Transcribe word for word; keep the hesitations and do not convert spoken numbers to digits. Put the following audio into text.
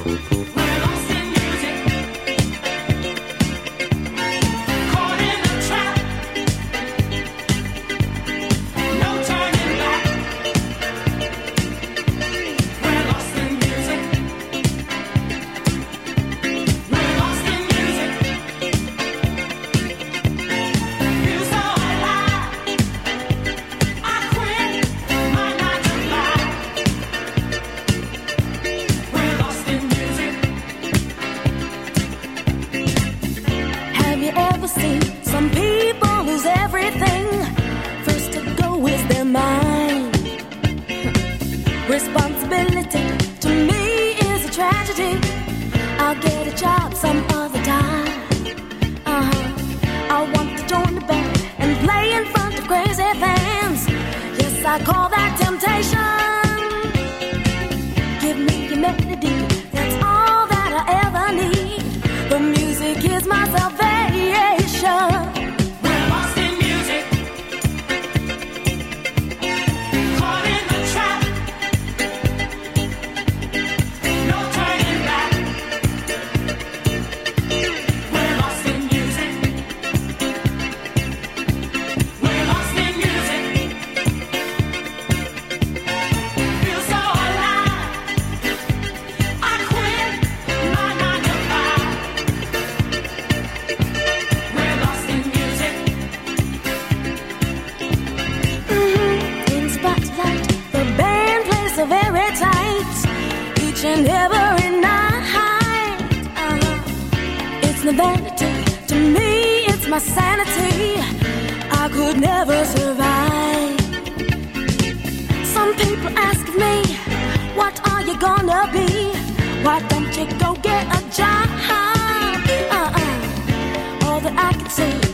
Responsibility to me is a tragedy. I'll get a job some other time. Uh-huh. I want to join the band and play in front of crazy fans. Yes, I call that temptation. Give me your melody, that's all that I ever need. The music is my salvation. Very tight, each and every night. Uh-huh. It's no vanity to me, it's my sanity. I could never survive. Some people ask me, what are you gonna be? Why don't you go get a job? Uh-uh. All that I can say